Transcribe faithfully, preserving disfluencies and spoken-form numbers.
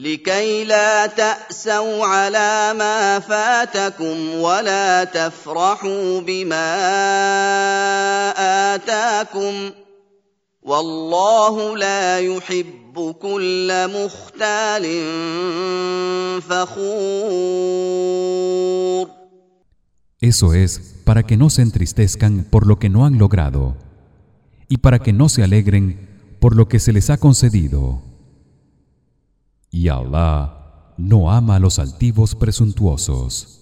لكي لا تأسوا على ما فاتكم ولا تفرحوا بما آتاكم والله لا يحب كل مختال فخور. Eso es para que no se entristezcan por lo que no han logrado y para que no se alegren por lo que se les ha concedido. Y Allah no ama a los altivos presuntuosos.